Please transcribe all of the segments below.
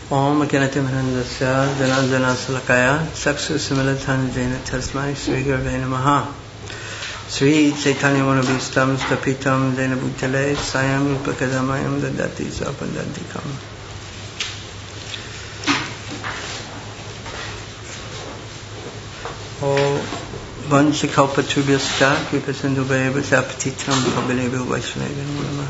Om Agyanatimhanandasya Janandana Salakaya Saksu Similatana Jena Tasmai Sri Gurve Namaha Sri Chaitanya Manabhistam Stapitam Jena Bhutale Sayam Upakadamayam Dadati Sapandantikam. O Vanchikalpatubhyasta Kripasindhubheva Sapatitam Pavilebhu Vaishnavim Namaha.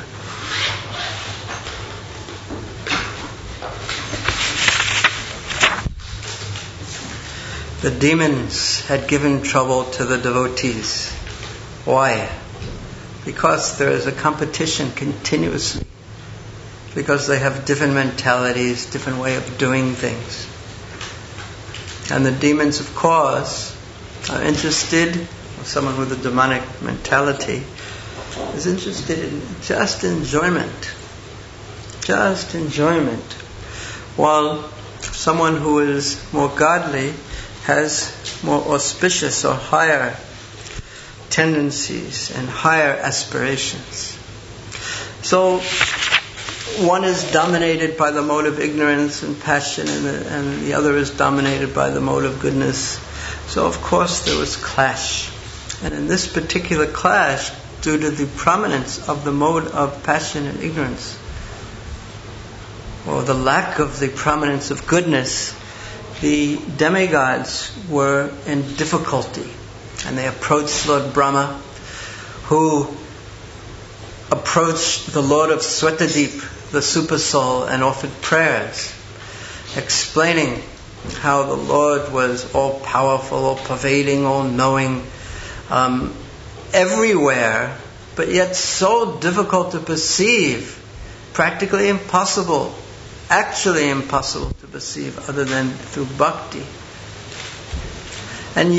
The demons had given trouble to the devotees. Why? Because there is a competition continuously. Because they have different mentalities, different way of doing things. And the demons, of course, are interested, someone with a demonic mentality is interested in just enjoyment. Just enjoyment. While someone who is more godly has more auspicious or higher tendencies and higher aspirations. So one is dominated by the mode of ignorance and passion, and the other is dominated by the mode of goodness. So of course there was clash. And in this particular clash, due to the prominence of the mode of passion and ignorance, or the lack of the prominence of goodness, the demigods were in difficulty, and they approached Lord Brahma, who approached the Lord of Swetadeep, the Supersoul, and offered prayers, explaining how the Lord was all powerful, all pervading, all knowing, everywhere, but yet so difficult to perceive, practically impossible, actually impossible to perceive other than through bhakti. And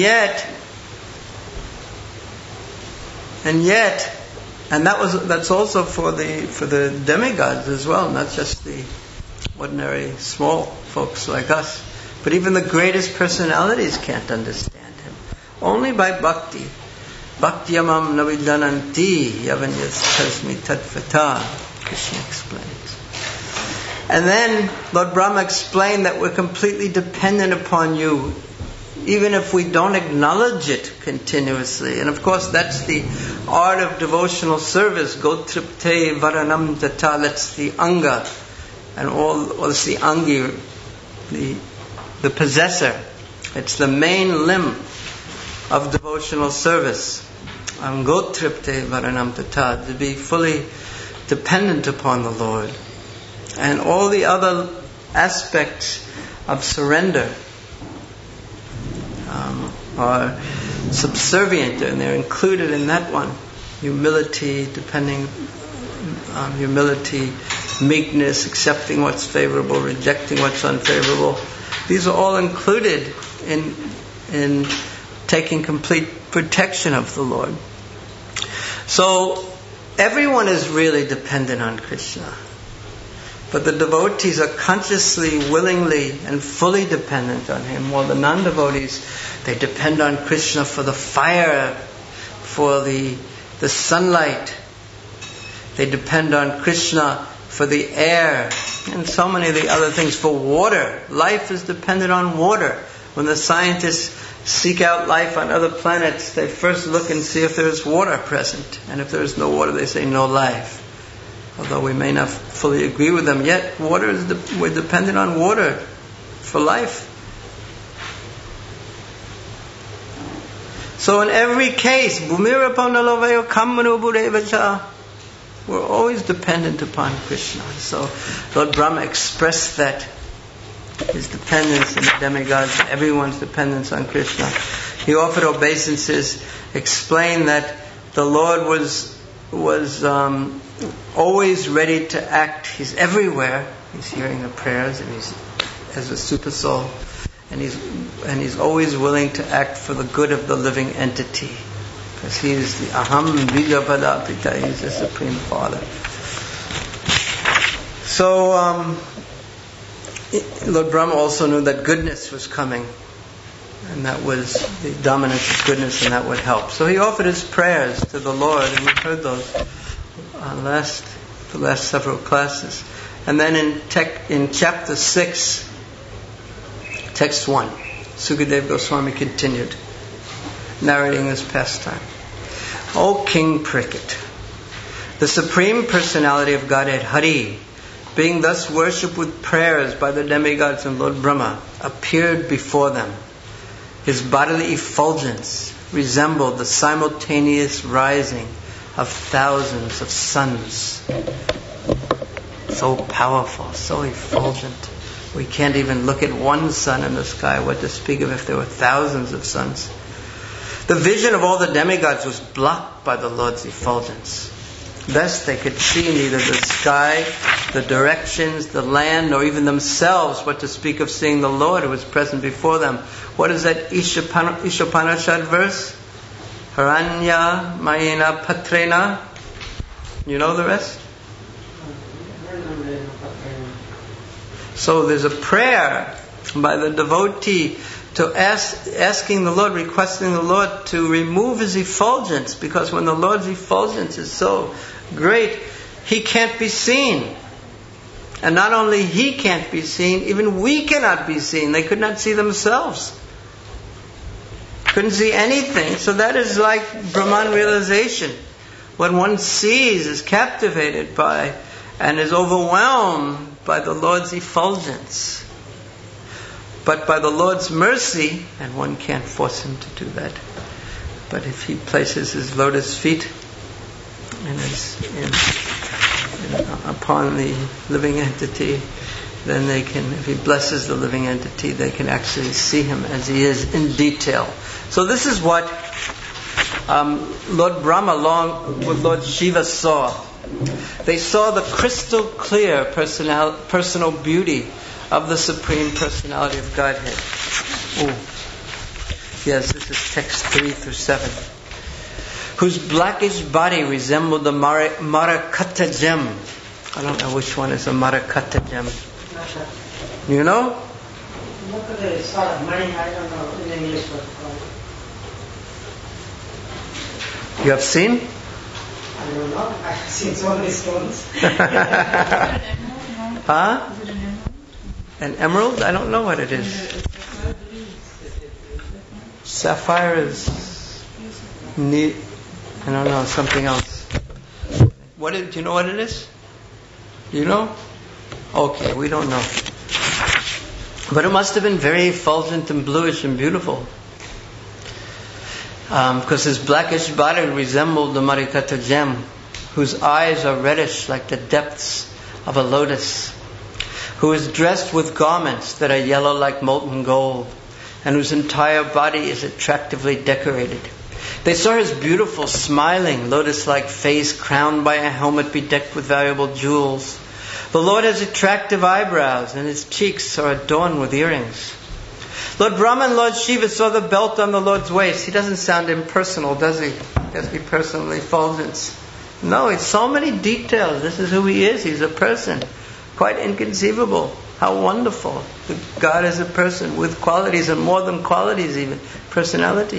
that's also for the demigods as well, not just the ordinary small folks like us, but even the greatest personalities can't understand him. Only by bhakti. Bhaktyamam navidananti yavanyas tasmi tadvata, Krishna explains. And then Lord Brahma explained that we're completely dependent upon you, even if we don't acknowledge it continuously. And of course that's the art of devotional service. Gotripte varanam jata, that's the anga, and all it's the angi, the possessor. It's the main limb of devotional service. Gotripte varanam jata, to be fully dependent upon the Lord. And all the other aspects of surrender are subservient, and they're included in that one. Humility, humility, meekness, accepting what's favorable, rejecting what's unfavorable. These are all included in taking complete protection of the Lord. So everyone is really dependent on Krishna. But the devotees are consciously, willingly, and fully dependent on him, while the non-devotees, they depend on Krishna for the fire, for the sunlight. They depend on Krishna for the air, and so many of the other things, for water. Life is dependent on water. When the scientists seek out life on other planets, they first look and see if there is water present. And if there is no water, they say no life. Although we may not fully agree with them, yet we're dependent on water for life. So in every case, we're always dependent upon Krishna. So Lord Brahma expressed that, his dependence on the demigods, everyone's dependence on Krishna. He offered obeisances, explained that the Lord was always ready to act. He's everywhere. He's hearing the prayers, and he's as a super soul, and he's always willing to act for the good of the living entity, because he is the Aham Bijapada Pita. He's the Supreme Father. So Lord Brahma also knew that goodness was coming, and that was the dominance of goodness, and that would help. So he offered his prayers to the Lord, and we heard those the last several classes. And then in chapter 6, text 1, Sukadeva Goswami continued, narrating this pastime. O King Parikshit, the Supreme Personality of Godhead, Hari, being thus worshipped with prayers by the demigods and Lord Brahma, appeared before them. His bodily effulgence resembled the simultaneous rising of thousands of suns. So powerful, so effulgent. We can't even look at one sun in the sky, what to speak of if there were thousands of suns. The vision of all the demigods was blocked by the Lord's effulgence. Thus they could see neither the sky, the directions, the land, nor even themselves, what to speak of seeing the Lord who was present before them. What is that Ishopanishad verse? Haranya Mayena Patrena. You know the rest? So there's a prayer by the devotee to asking the Lord, requesting the Lord to remove his effulgence, because when the Lord's effulgence is so great, he can't be seen. And not only he can't be seen, even we cannot be seen. They could not see themselves. Couldn't see anything. So that is like Brahman realization. When one sees, is captivated by, and is overwhelmed by the Lord's effulgence. But by the Lord's mercy, and one can't force him to do that, but if he places his lotus feet upon the living entity, then they can, if he blesses the living entity, they can actually see him as he is in detail. So this is what Lord Brahma along with Lord Shiva saw. They saw the crystal clear personal beauty of the Supreme Personality of Godhead. Yes, this is text 3 through 7. Whose blackish body resembled the Marakata gem. I don't know which one is a Marakata gem. You know? Look at the sort of money, I don't know in English what it's called. You have seen? I don't know. I have seen so many stones. Huh? An emerald? I don't know what it is. Sapphire is neat. I don't know, something else. Do you know what it is? You know? Okay, we don't know. But it must have been very effulgent and bluish and beautiful. Because his blackish body resembled the Marikata gem, whose eyes are reddish like the depths of a lotus, who is dressed with garments that are yellow like molten gold, and whose entire body is attractively decorated. They saw his beautiful, smiling, lotus-like face crowned by a helmet bedecked with valuable jewels. The Lord has attractive eyebrows, and his cheeks are adorned with earrings. Lord Brahma and Lord Shiva saw the belt on the Lord's waist. He doesn't sound impersonal, does he? Does he personally effulgence? No, it's so many details. This is who he is. He's a person. Quite inconceivable. How wonderful. God is a person with qualities, and more than qualities even. Personality.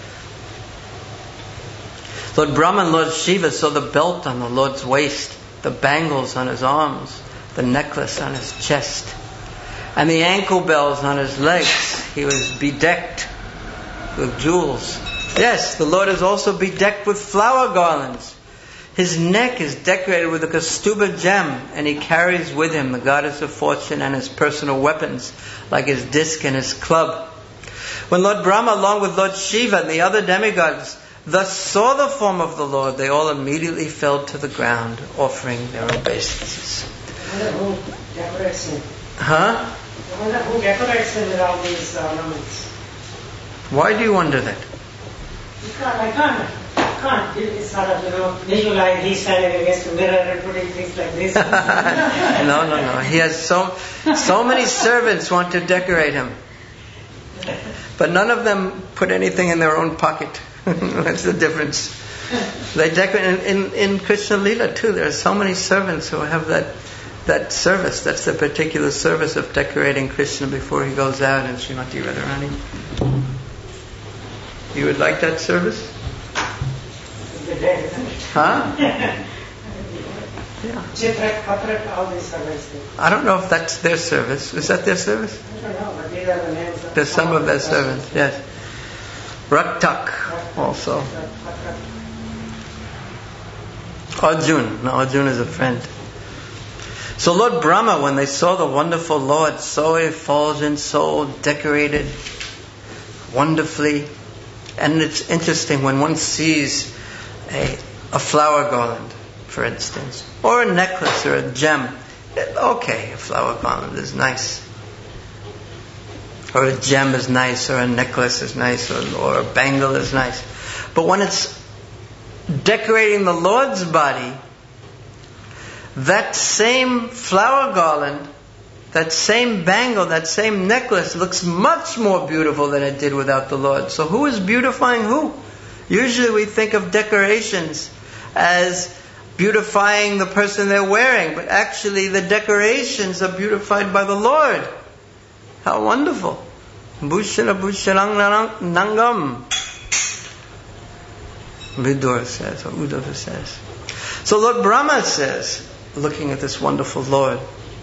Lord Brahma and Lord Shiva saw the belt on the Lord's waist, the bangles on his arms, the necklace on his chest, and the ankle bells on his legs. He was bedecked with jewels. Yes, the Lord is also bedecked with flower garlands. His neck is decorated with a Kaustubha gem, and he carries with him the goddess of fortune and his personal weapons, like his disc and his club. When Lord Brahma, along with Lord Shiva and the other demigods, thus saw the form of the Lord, they all immediately fell to the ground, offering their obeisances. Who decorates him? Huh? Who decorates him with all these ornaments? Why do you wonder that? I can't. It's sort of, visualize he's standing against the mirror and putting things like this. No. He has so many servants want to decorate him. But none of them put anything in their own pocket. That's the difference. They decorate in Krishna Lila too. There are so many servants who have that service. That's the particular service of decorating Krishna before he goes out in Srimati Radharani. You would like that service? Huh? Yeah. Chitrak, Patrak, all these services. I don't know if that's their service. Is that their service? I don't know, but these are the names of There's some of their servants, yes. Raktak also. Arjun. No, Arjun is a friend. So Lord Brahma, when they saw the wonderful Lord, so effulgent, so decorated wonderfully, and it's interesting when one sees a flower garland, for instance, or a necklace or a gem. Okay, a flower garland is nice, or a gem is nice, or a necklace is nice, or a bangle is nice. But when it's decorating the Lord's body, that same flower garland, that same bangle, that same necklace looks much more beautiful than it did without the Lord. So who is beautifying who? Usually we think of decorations as beautifying the person they're wearing, but actually the decorations are beautified by the Lord. How wonderful. Bhushana Bhushanang Nangam, Vidur says, or Uddhava says. So Lord Brahma says, looking at this wonderful Lord,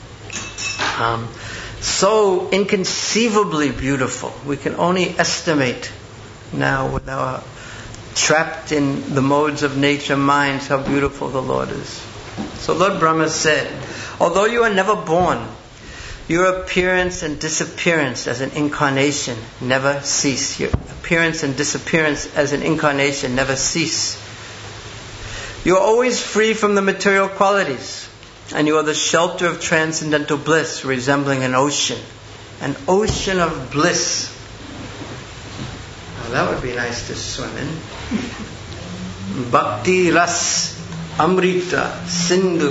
so inconceivably beautiful. We can only estimate now with our trapped in the modes of nature minds how beautiful the Lord is. So Lord Brahma said, although you are never born, your appearance and disappearance as an incarnation never cease. Your appearance and disappearance as an incarnation never cease. You are always free from the material qualities, and you are the shelter of transcendental bliss, resembling an ocean of bliss. Now that would be nice to swim in. Bhakti Ras Amrita Sindhu,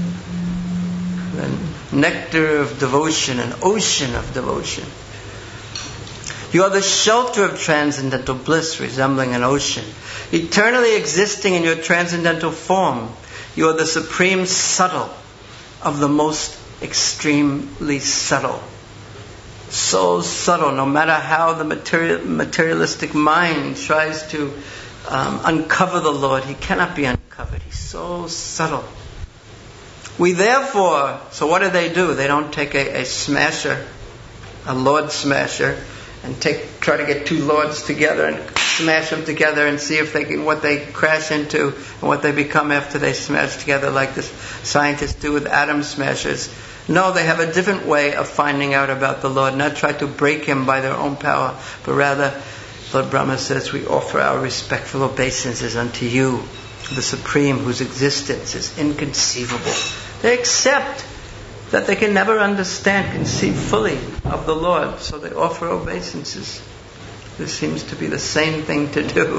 the nectar of devotion, an ocean of devotion. You are the shelter of transcendental bliss, resembling an ocean, eternally existing in your transcendental form. You are the supreme subtle of the most extremely subtle. So subtle, no matter how the materialistic mind tries to uncover the Lord, He cannot be uncovered. He's so subtle. We therefore, so what do? They don't take a smasher, a Lord smasher, and try to get two Lords together and smash them together and see if they can, what they crash into and what they become after they smash together, like the scientists do with atom smashers. No, they have a different way of finding out about the Lord, not try to break Him by their own power, but rather, Lord Brahma says, we offer our respectful obeisances unto you, the Supreme, whose existence is inconceivable. They accept that they can never conceive fully of the Lord, so they offer obeisances. This seems to be the same thing to do.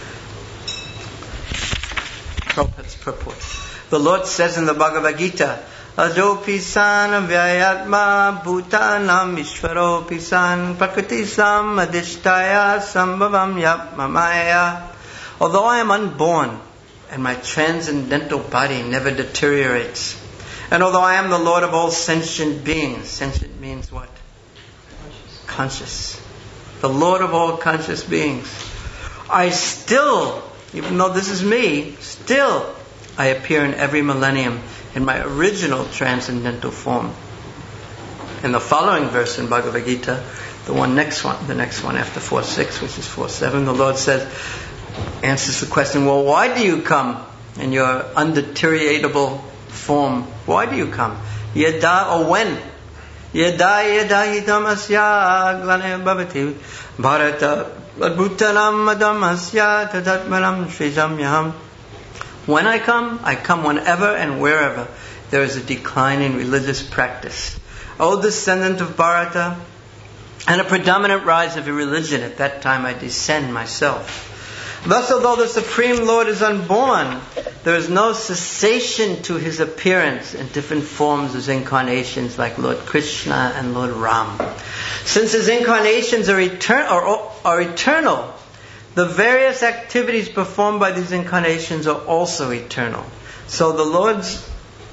Prabhupada's purport. The Lord says in the Bhagavad Gita, Ajo pisan vyayatma bhutanam ishvaro pisan prakriti sam adhishtaya sambhavam yapmamaya. Although I am unborn and my transcendental body never deteriorates, and although I am the Lord of all sentient beings, sentient means what? Conscious. The Lord of all conscious beings, I still, even though this is me, still I appear in every millennium in my original transcendental form. In the following verse in Bhagavad Gita, the next one after 4.6, which is 4.7, the Lord says, answers the question, well, why do you come in your undeteriorable form? Why do you come? Yada, or when? Yada hidam asya glane bhavati bharata adbhutanam madam asya tadatmanam shrizamyaham. When I come whenever and wherever there is a decline in religious practice. O descendant of Bharata, and a predominant rise of irreligion, at that time I descend myself. Thus, although the Supreme Lord is unborn, there is no cessation to His appearance in different forms as incarnations like Lord Krishna and Lord Ram. Since His incarnations are eternal, the various activities performed by these incarnations are also eternal. So the Lord's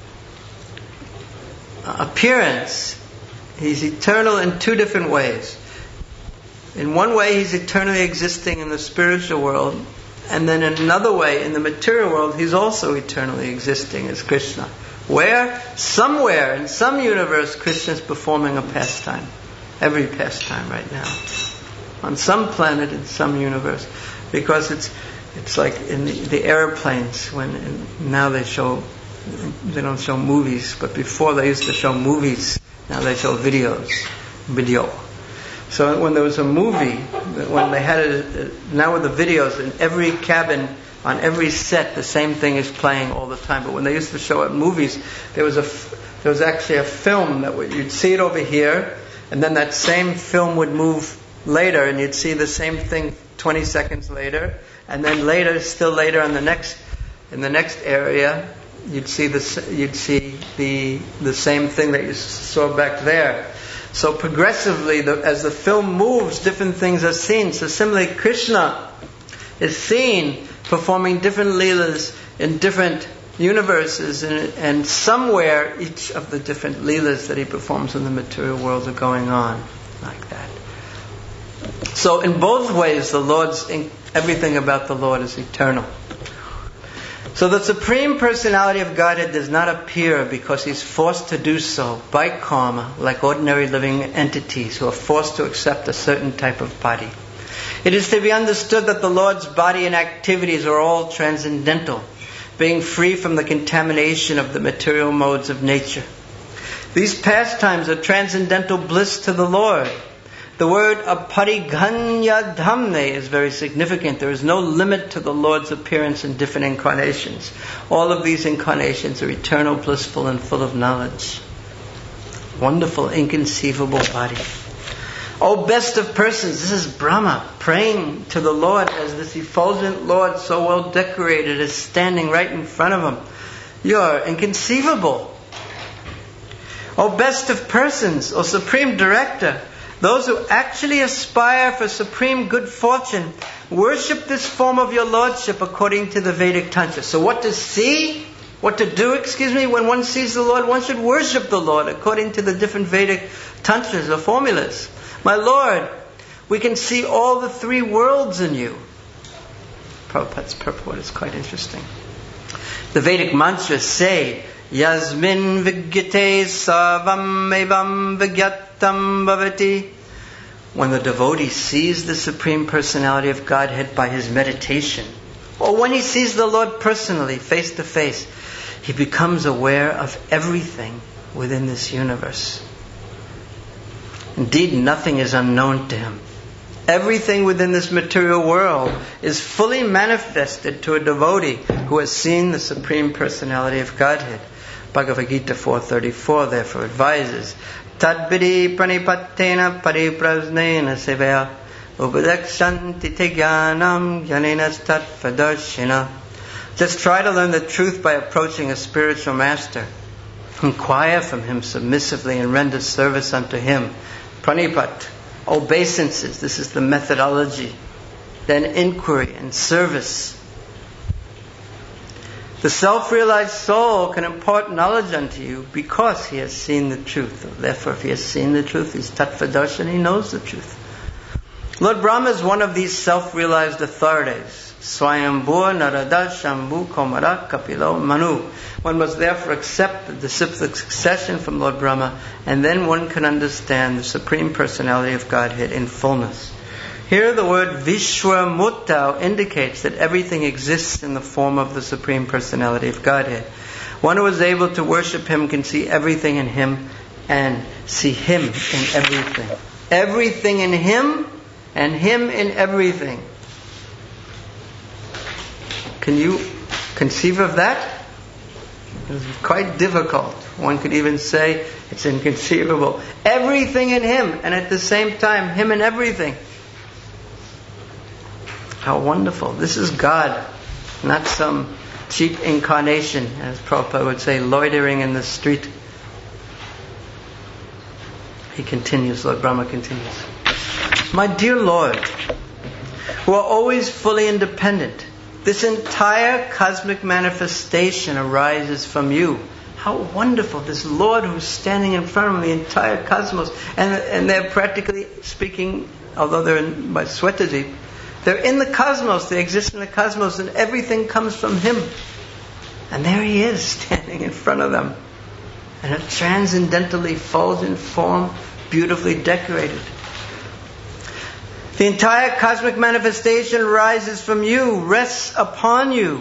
appearance, He's eternal in two different ways. In one way, He's eternally existing in the spiritual world, And then in another way, in the material world, He's also eternally existing as Krishna. Where? Somewhere, in some universe, Krishna is performing a pastime. Every pastime right now. On some planet, in some universe. Because it's like in the airplanes, now they don't show movies, but before they used to show movies, now they show video. So when there was a movie, when they had now with the videos, in every cabin, on every set, the same thing is playing all the time. But when they used to show it in movies, there was actually a film that you'd see it over here, and then that same film would move later, and you'd see the same thing 20 seconds later, and then still later in the next area, you'd see the same thing that you saw back there. So progressively, as the film moves, different things are seen. So similarly, Krishna is seen performing different leelas in different universes, and somewhere each of the different leelas that He performs in the material world are going on like that. So in both ways, everything about the Lord is eternal. So the Supreme Personality of Godhead does not appear because He's forced to do so by karma, like ordinary living entities who are forced to accept a certain type of body. It is to be understood that the Lord's body and activities are all transcendental, being free from the contamination of the material modes of nature. These pastimes are transcendental bliss to the Lord. The word apariganya dhamne is very significant. There is no limit to the Lord's appearance in different incarnations. All of these incarnations are eternal, blissful, and full of knowledge. Wonderful, inconceivable body. O best of persons, this is Brahma praying to the Lord as this effulgent Lord, so well decorated, is standing right in front of him. You're inconceivable. O best of persons, O Supreme Director, those who actually aspire for supreme good fortune, worship this form of your Lordship according to the Vedic Tantra. So what to do, when one sees the Lord, one should worship the Lord according to the different Vedic Tantras or formulas. My Lord, we can see all the three worlds in you. Prabhupada's purport is quite interesting. The Vedic mantras say, Yasmin vigyate sarvam evam vigyatam bhavati. When the devotee sees the Supreme Personality of Godhead by his meditation, or when he sees the Lord personally, face to face, he becomes aware of everything within this universe. Indeed, nothing is unknown to him. Everything within this material world is fully manifested to a devotee who has seen the Supreme Personality of Godhead. Bhagavad Gita 4:34 therefore advises, Tadvidi pranipattena pariprasnena sevaya upadekshanti te jnanam jnanenas tattvadarshina. Just try to learn the truth by approaching a spiritual master. Inquire from him submissively and render service unto him. Pranipat, obeisances, this is the methodology. Then inquiry and service. The self-realized soul can impart knowledge unto you because he has seen the truth. Therefore, if he has seen the truth, he's tattva-darshan, he knows the truth. Lord Brahma is one of these self-realized authorities. Swayambhur Narada Shambhu Komara Kapilo Manu. One must therefore accept the disciplic succession from Lord Brahma, and then one can understand the Supreme Personality of Godhead in fullness. Here the word Vishwamutta indicates that everything exists in the form of the Supreme Personality of Godhead. One who is able to worship Him can see everything in Him and see Him in everything. Everything in Him and Him in everything. Can you conceive of that? It's quite difficult. One could even say it's inconceivable. Everything in Him, and at the same time, Him in everything. How wonderful. This is God, not some cheap incarnation, as Prabhupada would say, loitering in the street. He continues, Lord Brahma continues. My dear Lord, who are always fully independent, this entire cosmic manifestation arises from you. How wonderful. This Lord who's standing in front of the entire cosmos. And they're practically speaking, although they're by Swetadeep, They're in the cosmos. They exist in the cosmos, and everything comes from Him. And there He is, standing in front of them, in a transcendentally effulgent form, beautifully decorated. The entire cosmic manifestation rises from you, rests upon you,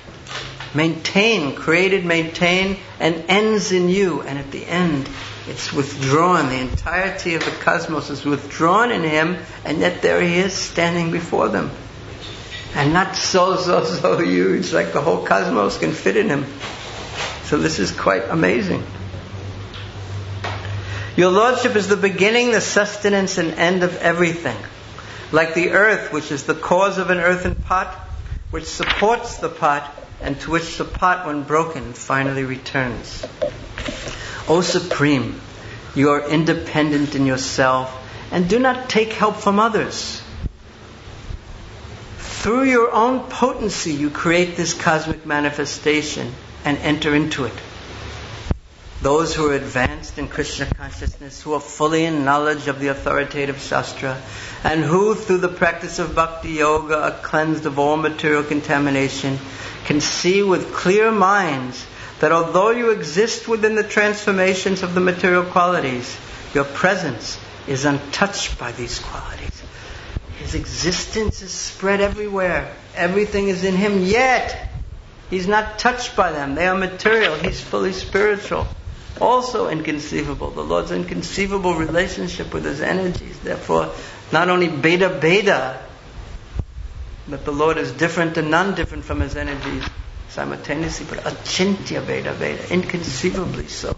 created, maintained, and ends in you. And at the end, it's withdrawn. The entirety of the cosmos is withdrawn in Him, and yet there He is, standing before them. And not so huge, like the whole cosmos can fit in Him. So this is quite amazing. Your Lordship is the beginning, the sustenance, and end of everything. Like the earth, which is the cause of an earthen pot, which supports the pot, and to which the pot, when broken, finally returns. O Supreme, you are independent in yourself, and do not take help from others. Through your own potency, you create this cosmic manifestation and enter into it. Those who are advanced in Krishna consciousness, who are fully in knowledge of the authoritative Shastra, and who, through the practice of Bhakti Yoga, are cleansed of all material contamination, can see with clear minds that although you exist within the transformations of the material qualities, your presence is untouched by these qualities. His existence is spread everywhere. Everything is in Him, yet He's not touched by them. They are material. He's fully spiritual. Also inconceivable. The Lord's inconceivable relationship with His energies. Therefore, not only Beda, that the Lord is different and non-different from His energies simultaneously, but Achintya Beda, inconceivably so.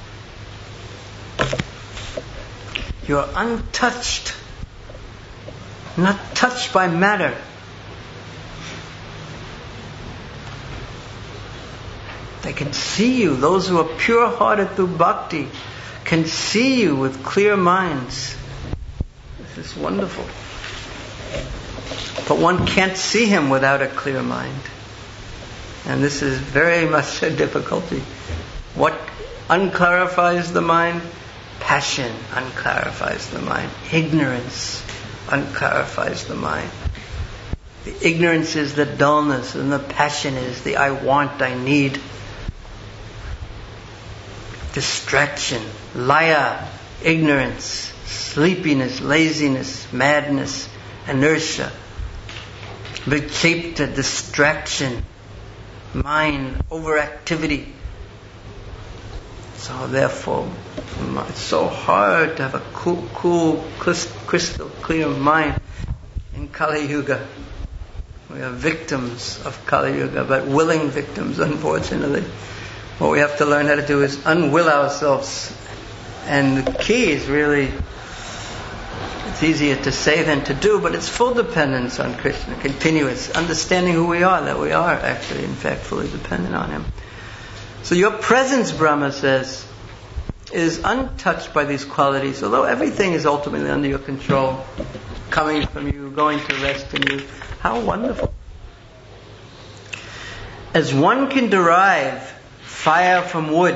You are untouched, not touched by matter. They can see you. Those who are pure-hearted through bhakti can see you with clear minds. This is wonderful. But one can't see Him without a clear mind. And this is very much a difficulty. What unclarifies the mind? Passion unclarifies the mind. Ignorance unclarifies the mind. The ignorance is the dullness, and the passion is the I want, I need. Distraction, laya, ignorance, sleepiness, laziness, madness, inertia, vichipta, distraction, mind, overactivity. So therefore, it's so hard to have a cool, crystal clear mind in Kali Yuga. We are victims of Kali Yuga, but willing victims, unfortunately. What we have to learn how to do is unwill ourselves. And the key is really, it's easier to say than to do, but it's full dependence on Krishna, continuous, understanding who we are, that we are actually, in fact, fully dependent on Him. So your presence, Brahma says, is untouched by these qualities, although everything is ultimately under your control, coming from you, going to rest in you. How wonderful. As one can derive fire from wood,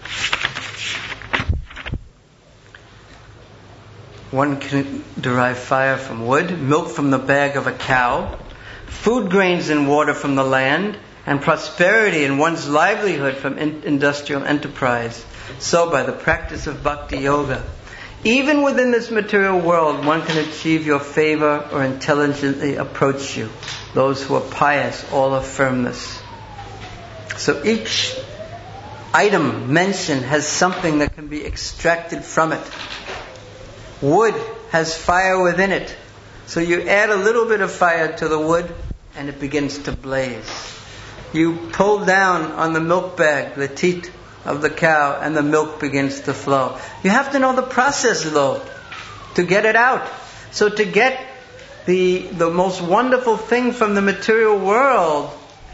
one can derive fire from wood, milk from the bag of a cow, food grains and water from the land, and prosperity in one's livelihood from industrial enterprise. So by the practice of Bhakti Yoga, even within this material world, one can achieve your favor or intelligently approach you. Those who are pious all affirm this. So each item mentioned has something that can be extracted from it. Wood has fire within it. So you add a little bit of fire to the wood and it begins to blaze. You pull down on the milk bag, the teat of the cow, and the milk begins to flow. You have to know the process though, to get it out. So to get the most wonderful thing from the material world,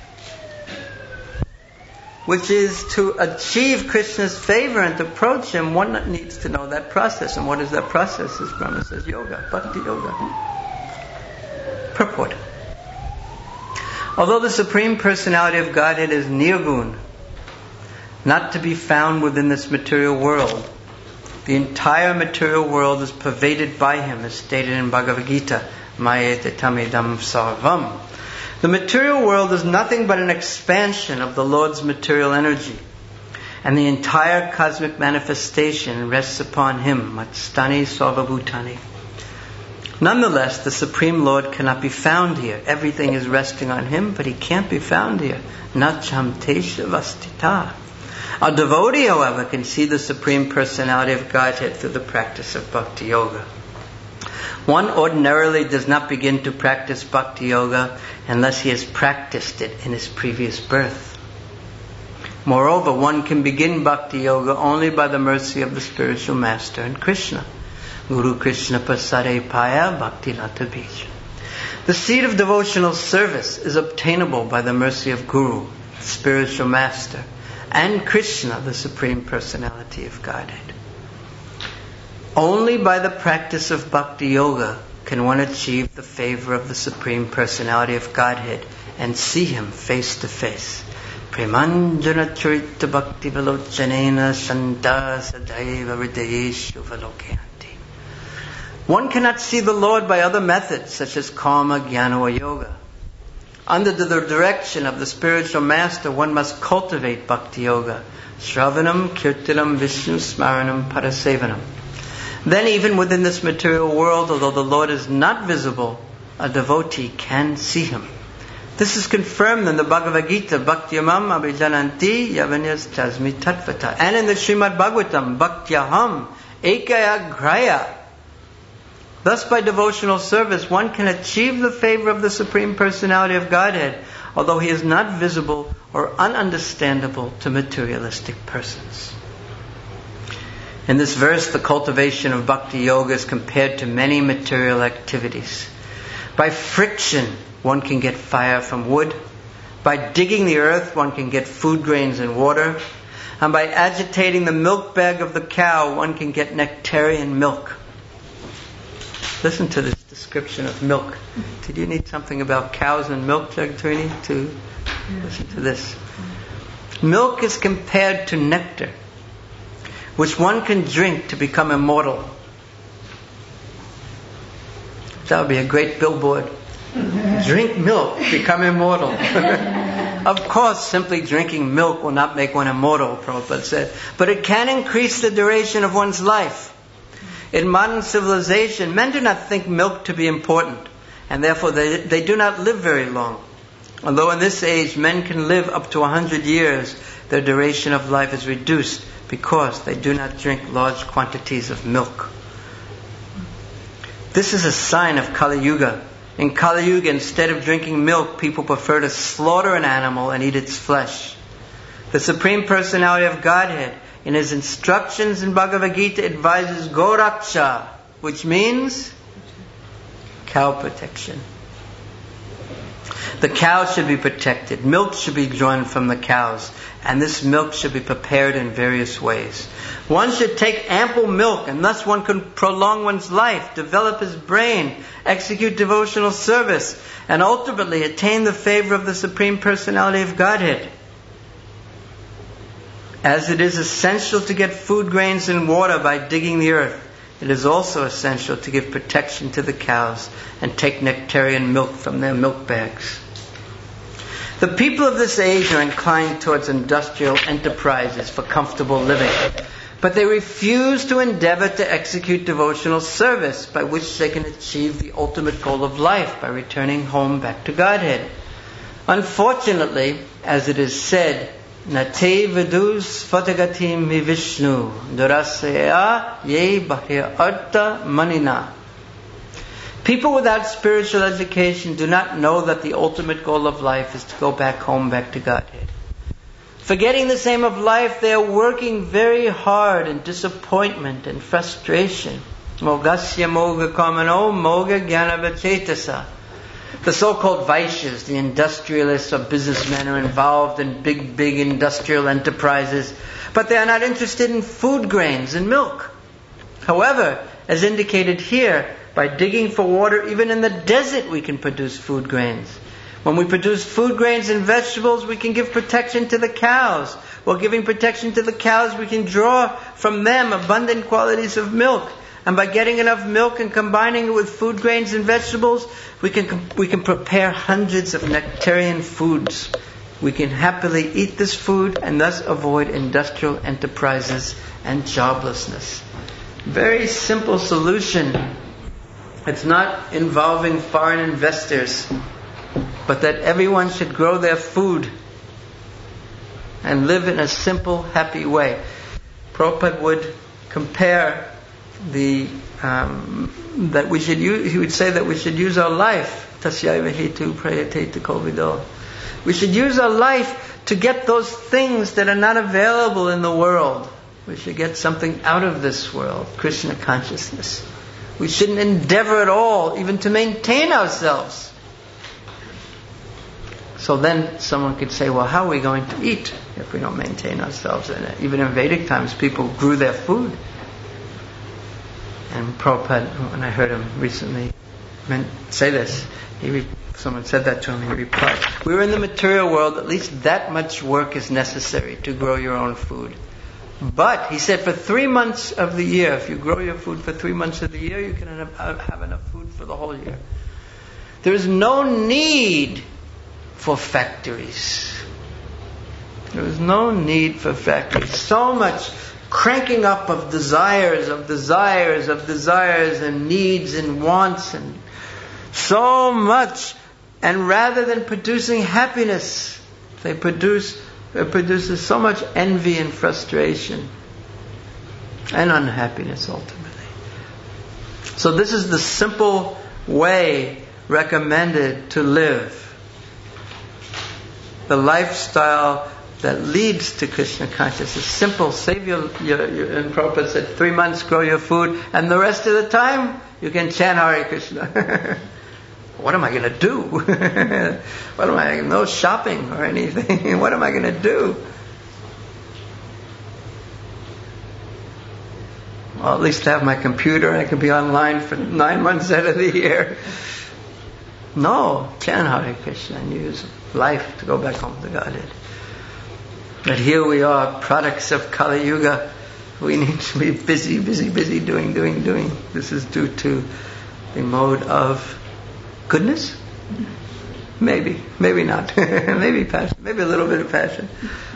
which is to achieve Krishna's favor and to approach Him, one needs to know that process. And what is that process? As Brahma says, yoga, bhakti yoga. Purport. Although the Supreme Personality of Godhead is nirgun, not to be found within this material world, the entire material world is pervaded by Him, as stated in Bhagavad Gita. mayete tamidam sarvam. The material world is nothing but an expansion of the Lord's material energy, and the entire cosmic manifestation rests upon Him, Matstani Sarvabhutani. Nonetheless, the Supreme Lord cannot be found here. Everything is resting on Him, but He can't be found here. Nacham tesha vastita. A devotee, however, can see the Supreme Personality of Godhead through the practice of Bhakti Yoga. One ordinarily does not begin to practice Bhakti Yoga unless he has practiced it in his previous birth. Moreover, one can begin Bhakti Yoga only by the mercy of the spiritual master and Krishna. Guru Krishna Pasare Paya Bhakti Lata Bija. The seed of devotional service is obtainable by the mercy of Guru, the spiritual master, and Krishna, the Supreme Personality of Godhead. Only by the practice of Bhakti Yoga can one achieve the favor of the Supreme Personality of Godhead and see Him face to face. Premanjana Charita Bhakti Velochanena Shanta Sadaiva Hridayeshu Velokyanti. One cannot see the Lord by other methods such as karma, jnana or yoga. Under the direction of the spiritual master, one must cultivate Bhakti Yoga. Shravanam, Kirtanam, Vishnu, Smaranam, Parasevanam. Then even within this material world, although the Lord is not visible, a devotee can see Him. This is confirmed in the Bhagavad Gita, Bhaktyamam Abhijananti Yavanyas Tasmi Tatvata. And in the Srimad Bhagavatam, Bhaktyaham Ekaya Graya. Thus by devotional service, one can achieve the favor of the Supreme Personality of Godhead, although He is not visible or ununderstandable to materialistic persons. In this verse, the cultivation of Bhakti Yoga is compared to many material activities. By friction, one can get fire from wood. By digging the earth, one can get food grains and water. And by agitating the milk bag of the cow, one can get nectarian milk. Listen to this description of milk. Did you need something about cows and milk, Jagatarini, to listen to this? Milk is compared to nectar, which one can drink to become immortal. That would be a great billboard. Drink milk, become immortal. Of course, simply drinking milk will not make one immortal, Prabhupada said, but it can increase the duration of one's life. In modern civilization, men do not think milk to be important, and therefore they do not live very long. Although in this age men can live up to 100 years, their duration of life is reduced because they do not drink large quantities of milk. This is a sign of Kali Yuga. In Kali Yuga, instead of drinking milk, people prefer to slaughter an animal and eat its flesh. The Supreme Personality of Godhead, in His instructions in Bhagavad Gita, advises Goraksha, which means cow protection. The cows should be protected. Milk should be drawn from the cows. And this milk should be prepared in various ways. One should take ample milk, and thus one can prolong one's life, develop his brain, execute devotional service, and ultimately attain the favor of the Supreme Personality of Godhead. As it is essential to get food grains and water by digging the earth, it is also essential to give protection to the cows and take nectarian milk from their milk bags. The people of this age are inclined towards industrial enterprises for comfortable living, but they refuse to endeavor to execute devotional service by which they can achieve the ultimate goal of life by returning home back to Godhead. Unfortunately, as it is said, Nate vidus fatagatim mi Vishnu durasaya ye bahya artha manina. People without spiritual education do not know that the ultimate goal of life is to go back home, back to Godhead. Forgetting the aim of life, they are working very hard in disappointment and frustration. Mogasya moga kamano moga jnana vachetasa. The so-called Vaishyas, the industrialists or businessmen, are involved in big industrial enterprises, but they are not interested in food grains and milk. However, as indicated here, by digging for water, even in the desert we can produce food grains. When we produce food grains and vegetables, we can give protection to the cows. While giving protection to the cows, we can draw from them abundant qualities of milk. And by getting enough milk and combining it with food grains and vegetables, we can prepare hundreds of nectarian foods. We can happily eat this food and thus avoid industrial enterprises and joblessness. Very simple solution. It's not involving foreign investors, but that everyone should grow their food and live in a simple, happy way. Prabhupada would compare that we should use, he would say that we should use our life. We should use our life to get those things that are not available in the world. We should get something out of this world, Krishna consciousness. We shouldn't endeavor at all even to maintain ourselves. So then someone could say, well, how are we going to eat if we don't maintain ourselves? And even in Vedic times, people grew their food. And Prabhupada, when I heard him recently say this, someone said that to him, he replied, we were in the material world, at least that much work is necessary to grow your own food. But, he said, for 3 months of the year, if you grow your food for 3 months of the year, you can have enough food for the whole year. There is no need for factories. There is no need for factories. So much cranking up of desires and needs and wants and so much. And rather than producing happiness, it produces so much envy and frustration and unhappiness ultimately. So this is the simple way recommended to live. The lifestyle that leads to Krishna consciousness. Simple. Save your and Prabhupada said 3 months, grow your food, and the rest of the time you can chant Hare Krishna. What am I going to do? No shopping or anything. What am I going to do? Well, at least have my computer and I can be online for 9 months out of the year. No, chant Hare Krishna and use life to go back home to Godhead. But here we are, products of Kali Yuga. We need to be busy, doing. This is due to the mode of goodness? Maybe not. Maybe passion. Maybe a little bit of passion.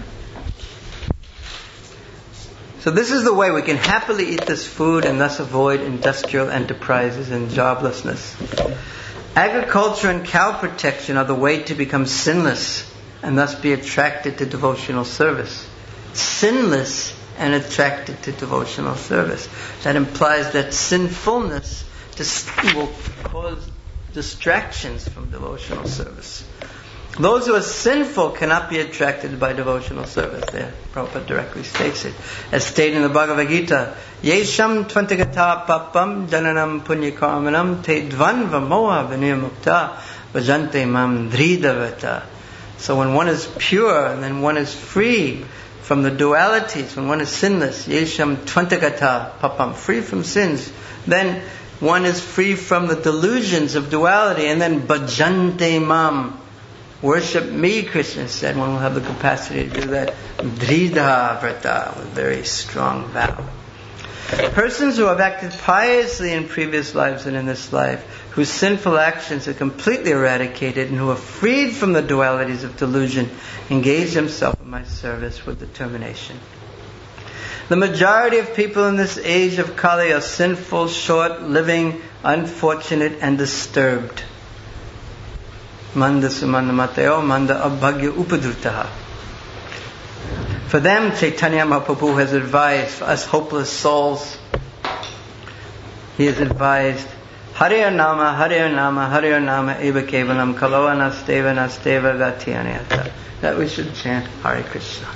So this is the way we can happily eat this food and thus avoid industrial enterprises and joblessness. Agriculture and cow protection are the way to become sinless and thus be attracted to devotional service. Sinless and attracted to devotional service. That implies that sinfulness will cause distractions from devotional service. Those who are sinful cannot be attracted by devotional service. There, Prabhupada directly states it. As stated in the Bhagavad Gita, Yesham tvantagata papam jananam punyakarmanam te dvanva moha vinayamukta vajante mam dhridavata. So when one is pure and then one is free from the dualities, when one is sinless, Yesham tvantagata papam, free from sins, then one is free from the delusions of duality, and then bhajante mam, worship me, Krishna said. One will have the capacity to do that. Dridha vrata, with very strong vow. Persons who have acted piously in previous lives and in this life, whose sinful actions are completely eradicated and who are freed from the dualities of delusion, engage themselves in my service with determination. The majority of people in this age of Kali are sinful, short-living, unfortunate, and disturbed. Manda sumanda mateo, manda abhagya upadrutaha. For them, Chaitanya Mahaprabhu has advised, for us hopeless souls, he has advised, Hare Nama, Hare Nama, Hare Nama, Eva Kevalam, Kaloa Nasteva, Nasteva, Gatyanayata. That we should chant Hare Krishna.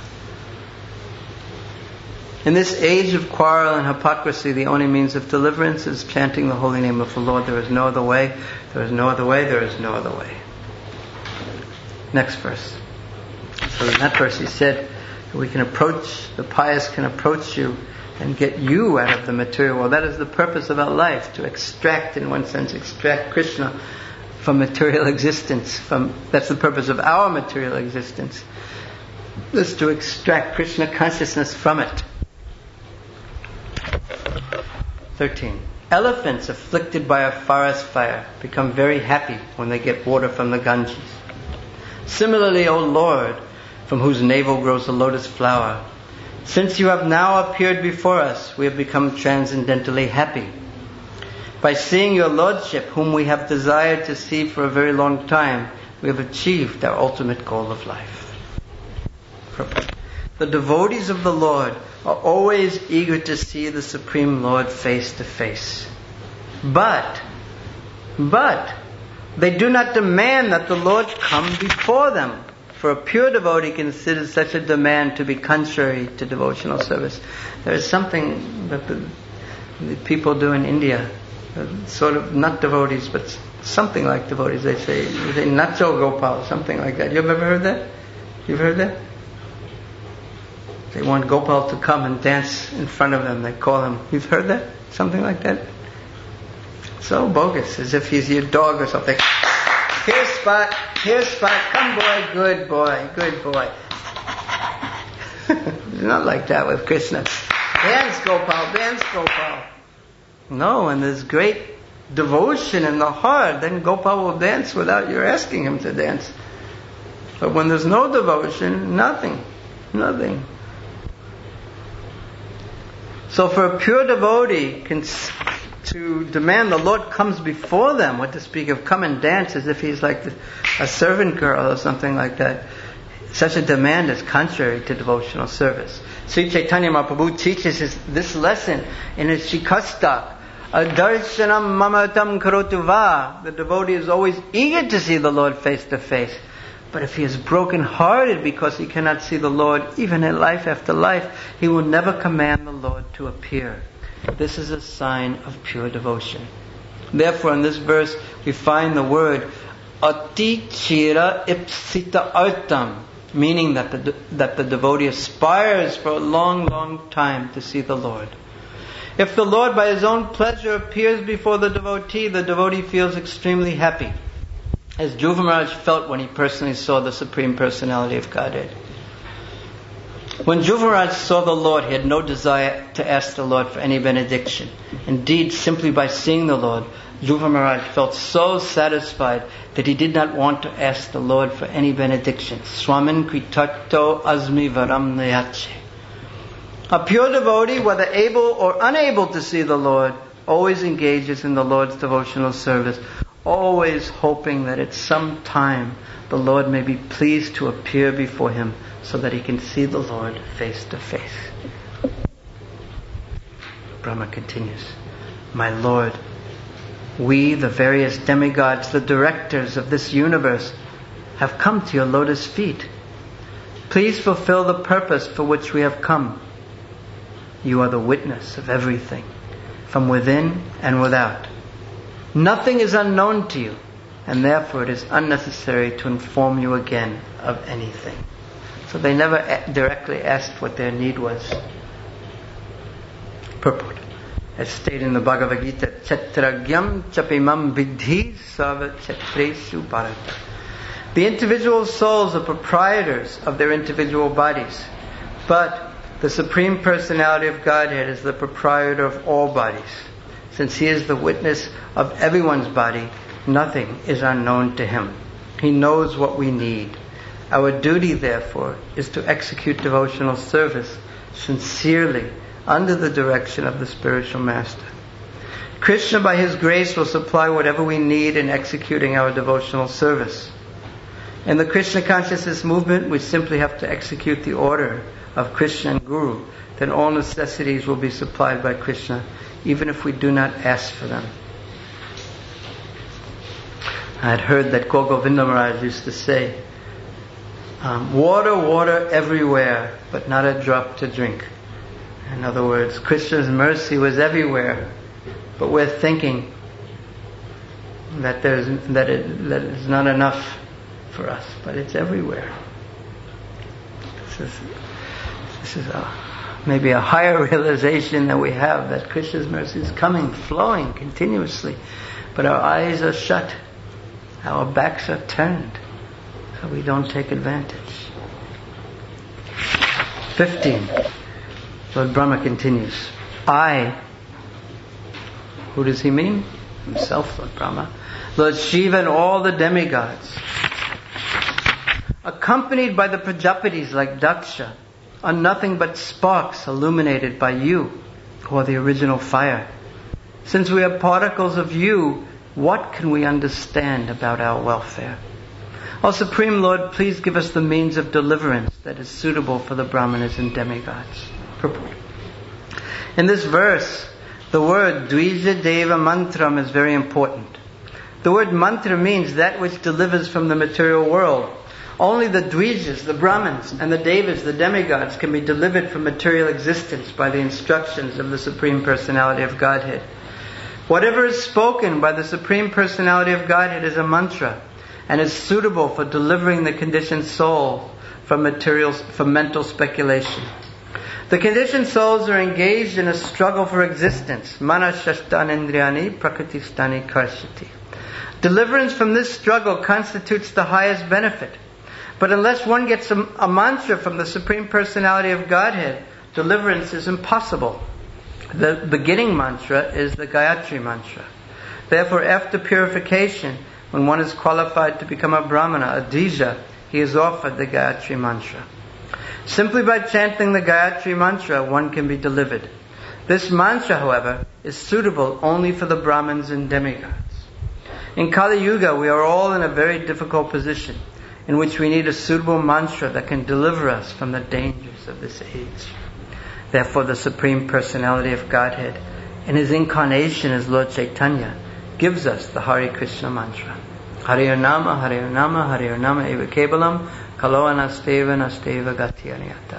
In this age of quarrel and hypocrisy, the only means of deliverance is chanting the holy name of the Lord. There is no other way, there is no other way, there is no other way. Next verse. So in that verse he said, the pious can approach you and get you out of the material world. That is the purpose of our life, to extract Krishna from material existence. That's the purpose of our material existence. Is to extract Krishna consciousness from it. 13. Elephants afflicted by a forest fire become very happy when they get water from the Ganges. Similarly, O Lord, from whose navel grows the lotus flower, since you have now appeared before us, we have become transcendently happy. By seeing your Lordship, whom we have desired to see for a very long time, we have achieved our ultimate goal of life. The devotees of the Lord are always eager to see the Supreme Lord face to face. But they do not demand that the Lord come before them. For a pure devotee considers such a demand to be contrary to devotional service. There is something that the people do in India, sort of not devotees, but something like devotees. They say Nacho Gopal, something like that. You've ever heard that? You've heard that? They want Gopal to come and dance in front of them. They call him. You've heard that? Something like that? So bogus, as if he's your dog or something. Here Spot, come boy, good boy. It's not like that with Krishna. Dance Gopal. No, and there's great devotion in the heart, then Gopal will dance without your asking him to dance. But when there's no devotion, nothing. So for a pure devotee to demand the Lord comes before them, what to speak of come and dance as if he's like a servant girl or something like that, such a demand is contrary to devotional service. Sri Chaitanya Mahaprabhu teaches this lesson in his Shikasta. Darshanam mamatam karotu va. The devotee is always eager to see the Lord face to face. But if he is broken-hearted because he cannot see the Lord, even in life after life, he will never command the Lord to appear. This is a sign of pure devotion. Therefore, in this verse, we find the word ati chira ipsita artam, meaning that the devotee aspires for a long, long time to see the Lord. If the Lord, by His own pleasure, appears before the devotee feels extremely happy, as Dhruva Maharaj felt when he personally saw the Supreme Personality of Godhead. When Dhruva Maharaj saw the Lord, he had no desire to ask the Lord for any benediction. Indeed, simply by seeing the Lord, Dhruva Maharaj felt so satisfied that he did not want to ask the Lord for any benediction. Swamin kritatto asmi varam nayache. A pure devotee, whether able or unable to see the Lord, always engages in the Lord's devotional service, always hoping that at some time the Lord may be pleased to appear before him so that he can see the Lord face to face. Brahma continues, My Lord, we, the various demigods, the directors of this universe, have come to your lotus feet. Please fulfill the purpose for which we have come. You are the witness of everything, from within and without. Nothing is unknown to you, and therefore it is unnecessary to inform you again of anything. So they never directly asked what their need was. Purport. As stated in the Bhagavad Gita, Chatragyam chapimam vidhi sava chatresu bharata. The individual souls are proprietors of their individual bodies, but the Supreme Personality of Godhead is the proprietor of all bodies. Since He is the witness of everyone's body, nothing is unknown to Him. He knows what we need. Our duty, therefore, is to execute devotional service sincerely under the direction of the spiritual master. Krishna, by His grace, will supply whatever we need in executing our devotional service. In the Krishna consciousness movement, we simply have to execute the order of Krishna and Guru. Then all necessities will be supplied by Krishna, even if we do not ask for them. I had heard that Gaur Govinda Maharaj used to say, water everywhere, but not a drop to drink. In other words, Krishna's mercy was everywhere, but we're thinking that it's not enough for us, but it's everywhere. This is maybe a higher realization that we have, that Krishna's mercy is coming, flowing continuously, but our eyes are shut, our backs are turned, so we don't take advantage. 15. Lord Brahma continues, I, Who does he mean? Himself, Lord Brahma. Lord Shiva and all the demigods. Accompanied by the Prajapatis like Daksha, are nothing but sparks illuminated by you, who are the original fire. Since we are particles of you, what can we understand about our welfare? O Supreme Lord, please give us the means of deliverance that is suitable for the Brahmanas and demigods. Purport. In this verse, the word Dvija Deva Mantram is very important. The word mantra means that which delivers from the material world. Only the Dvijas, the Brahmins, and the Devas, the demigods, can be delivered from material existence by the instructions of the Supreme Personality of Godhead. Whatever is spoken by the Supreme Personality of Godhead is a mantra, and is suitable for delivering the conditioned soul from mental speculation. The conditioned souls are engaged in a struggle for existence. Manashashtanendriyani prakritistani karshati. Deliverance from this struggle constitutes the highest benefit. But unless one gets a mantra from the Supreme Personality of Godhead, deliverance is impossible. The beginning mantra is the Gayatri mantra. Therefore, after purification, when one is qualified to become a Brahmana, a Dvija, he is offered the Gayatri mantra. Simply by chanting the Gayatri mantra, one can be delivered. This mantra, however, is suitable only for the Brahmins and demigods. In Kali Yuga, we are all in a very difficult position, in which we need a suitable mantra that can deliver us from the dangers of this age. Therefore, the Supreme Personality of Godhead, in His incarnation as Lord Chaitanya, gives us the Hare Krishna mantra. Hare Nama, Hare Nama, Hare Nama eva kevalam, kalo anasteva, nasteva gatyanyata.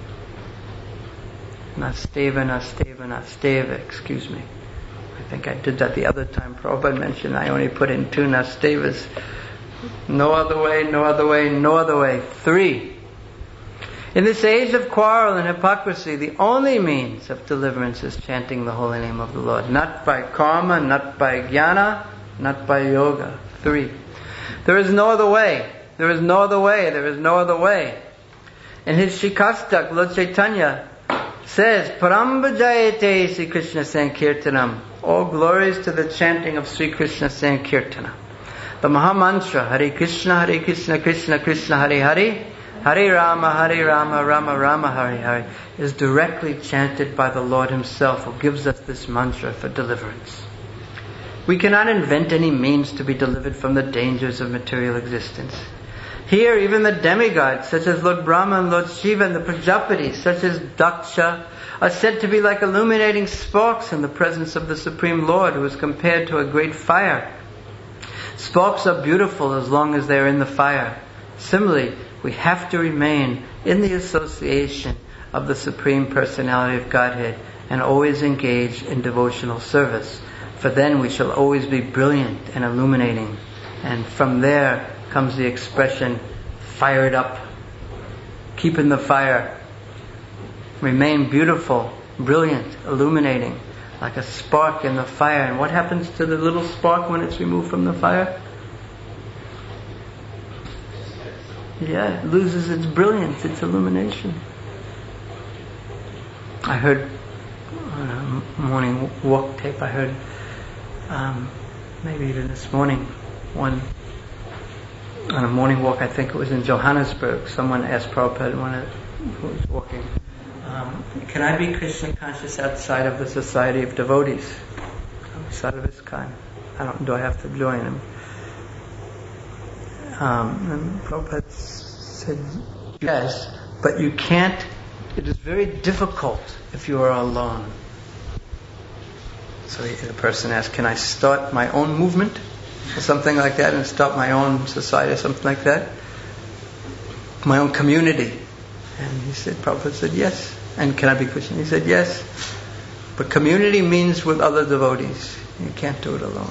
Nasteva, excuse me. I think I did that the other time. Prabhupada mentioned I only put in 2 nastevas. No other way, no other way, no other way. 3. In this age of quarrel and hypocrisy, the only means of deliverance is chanting the holy name of the Lord. Not by karma, not by jnana, not by yoga. 3. There is no other way. There is no other way. There is no other way. In his Shikastak, Lord Chaitanya says, Parambhajayate Sri Krishna Sankirtanam. All glories to the chanting of Sri Krishna Sankirtana. The Mahamantra, Hare Krishna, Krishna Krishna, Hare Hare, Hare Rama, Rama Rama, Hare Hare, is directly chanted by the Lord Himself, who gives us this mantra for deliverance. We cannot invent any means to be delivered from the dangers of material existence. Here, even the demigods, such as Lord Brahma and Lord Shiva, and the Prajapatis, such as Daksha, are said to be like illuminating sparks in the presence of the Supreme Lord, who is compared to a great fire. Sparks are beautiful as long as they are in the fire. Similarly, we have to remain in the association of the Supreme Personality of Godhead and always engage in devotional service. For then we shall always be brilliant and illuminating. And from there comes the expression, fire it up. Keep in the fire. Remain beautiful, brilliant, illuminating, like a spark in the fire. And what happens to the little spark when it's removed from the fire? Yeah, it loses its brilliance, its illumination. I heard on a morning walk tape, I heard maybe even this morning, on a morning walk, I think it was in Johannesburg, someone asked Prabhupada, who was walking, can I be Krishna conscious outside of the society of devotees? Outside of ISKCON? Do I have to join them? And Prabhupada said, yes, but you can't, it is very difficult if you are alone. So the person asked, can I start my own movement? Or something like that, and start my own society or something like that? My own community. And he said, Prabhupada said, yes. And can I be Krishna? He said, yes. But community means with other devotees. You can't do it alone.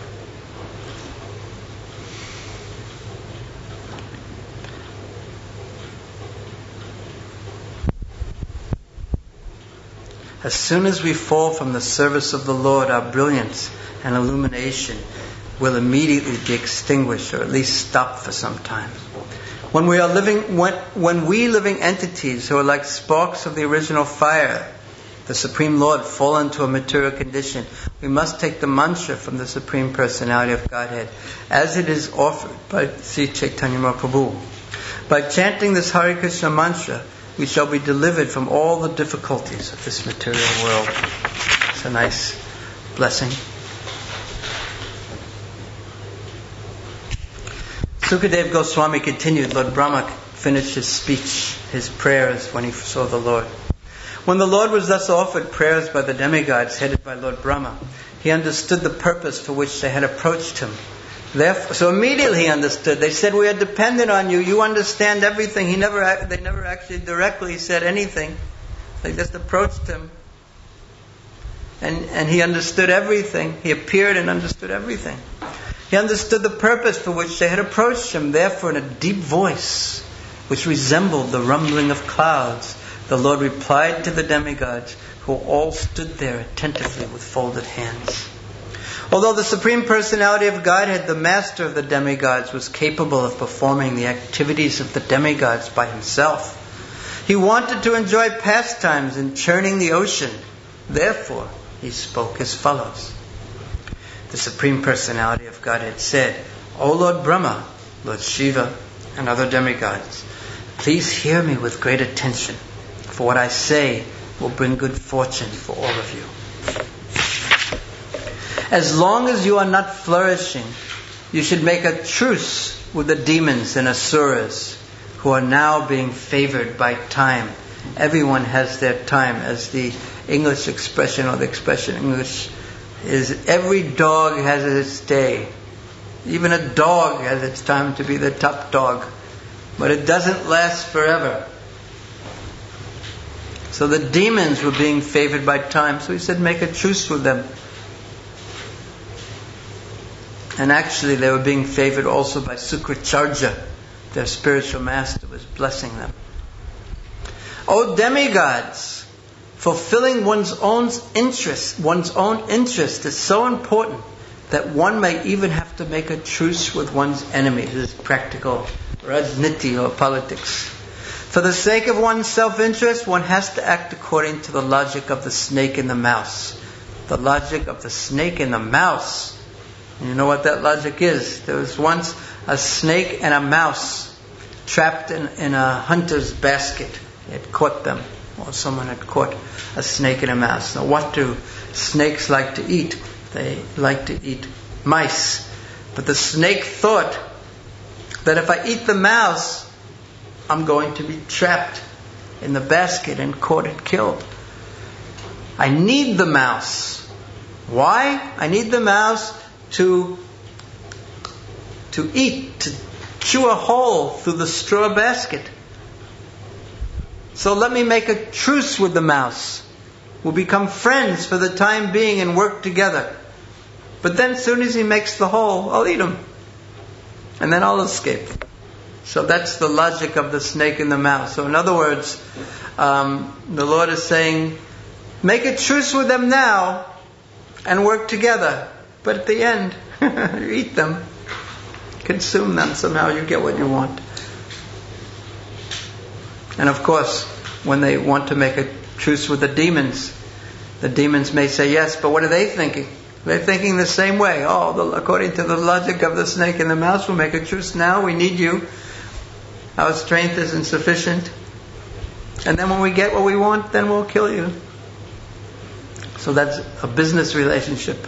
As soon as we fall from the service of the Lord, our brilliance and illumination will immediately be extinguished, or at least stop for some time. When we living entities who are like sparks of the original fire, the Supreme Lord, fall into a material condition, we must take the mantra from the Supreme Personality of Godhead as it is offered by Sri Chaitanya Mahaprabhu. By chanting this Hare Krishna mantra, we shall be delivered from all the difficulties of this material world. It's a nice blessing. Sukadev Goswami continued. Lord Brahma finished his speech, his prayers, when he saw the Lord. When the Lord was thus offered prayers by the demigods headed by Lord Brahma, he understood the purpose for which they had approached him. Therefore, so immediately he understood. They said, "We are dependent on you. You understand everything." They never actually directly said anything. They just approached him. And he understood everything. He appeared and understood everything. He understood the purpose for which they had approached him. Therefore, in a deep voice, which resembled the rumbling of clouds, the Lord replied to the demigods, who all stood there attentively with folded hands. Although the Supreme Personality of Godhead, the master of the demigods, was capable of performing the activities of the demigods by himself, he wanted to enjoy pastimes in churning the ocean. Therefore, he spoke as follows. The Supreme Personality of Godhead said, "O Lord Brahma, Lord Shiva, and other demigods, please hear me with great attention, for what I say will bring good fortune for all of you. As long as you are not flourishing, you should make a truce with the demons and asuras who are now being favored by time." Everyone has their time, as the English expression, or the expression in English is, every dog has its day. Even a dog has its time to be the top dog. But it doesn't last forever. So the demons were being favored by time. So he said, make a truce with them. And actually they were being favored also by Sukracharya. Their spiritual master was blessing them. O demigods, fulfilling one's own interest is so important that one may even have to make a truce with one's enemies. This is practical Rajniti, or politics. For the sake of one's self-interest, one has to act according to the logic of the snake and the mouse. The logic of the snake and the mouse. You know what that logic is? There was once a snake and a mouse trapped in a hunter's basket. He had caught them, or someone had caught a snake and a mouse. Now, what do snakes like to eat? They like to eat mice. But the snake thought that if I eat the mouse, I'm going to be trapped in the basket and caught and killed. I need the mouse. Why? I need the mouse to eat, to chew a hole through the straw basket. So let me make a truce with the mouse. We'll become friends for the time being and work together. But then as soon as he makes the hole, I'll eat him. And then I'll escape. So that's the logic of the snake and the mouse. So in other words, the Lord is saying, make a truce with them now and work together. But at the end, you eat them. Consume them. Somehow you get what you want. And of course, when they want to make a truce with the demons may say yes, but what are they thinking? They're thinking the same way. According to the logic of the snake and the mouse, we'll make a truce now. We need you. Our strength is insufficient. And then when we get what we want, then we'll kill you. So that's a business relationship.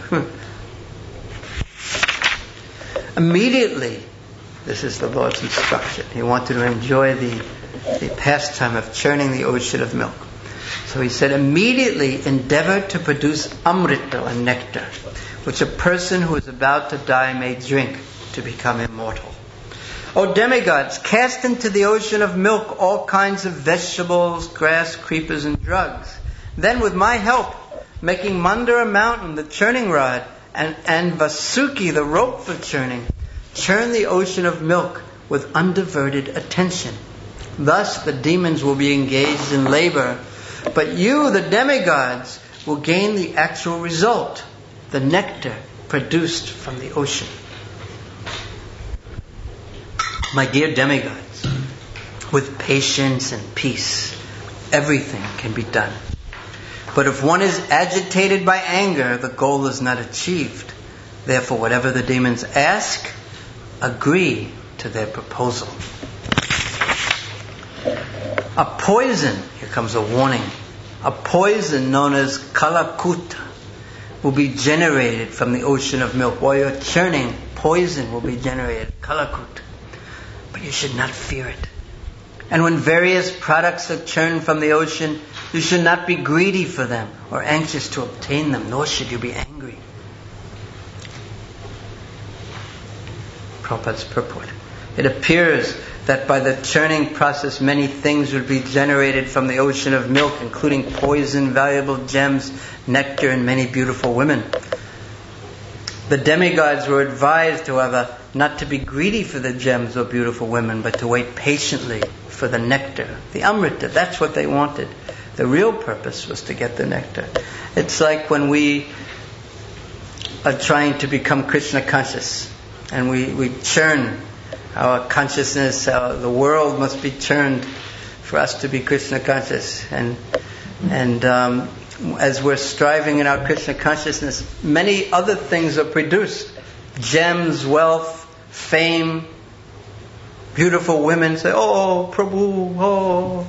Immediately, this is the Lord's instruction. He wanted to enjoy the pastime of churning the ocean of milk. So he said, immediately endeavor to produce amrita, or nectar, which a person who is about to die may drink to become immortal. O demigods, cast into the ocean of milk all kinds of vegetables, grass, creepers, and drugs. Then with my help, making Mandara mountain the churning rod, and Vasuki the rope for churning, churn the ocean of milk with undiverted attention. Thus the demons will be engaged in labor, but you, the demigods, will gain the actual result, the nectar produced from the ocean. My dear demigods, with patience and peace, everything can be done. But if one is agitated by anger, the goal is not achieved. Therefore, whatever the demons ask, agree to their proposal. A poison, here comes a warning, a poison known as Kalakuta will be generated from the ocean of milk. While you're churning, poison will be generated, Kalakuta. But you should not fear it. And when various products are churned from the ocean, you should not be greedy for them or anxious to obtain them, nor should you be angry. Prabhupada's purport. It appears that by the churning process many things would be generated from the ocean of milk, including poison, valuable gems, nectar, and many beautiful women. The demigods were advised, however, not to be greedy for the gems or beautiful women, but to wait patiently for the nectar, the amrita. That's what they wanted. The real purpose was to get the nectar. It's like when we are trying to become Krishna conscious, and we churn our consciousness. The world must be churned for us to be Krishna conscious. And as we're striving in our Krishna consciousness, many other things are produced. Gems, wealth, fame, beautiful women. Say, oh, Prabhu, oh.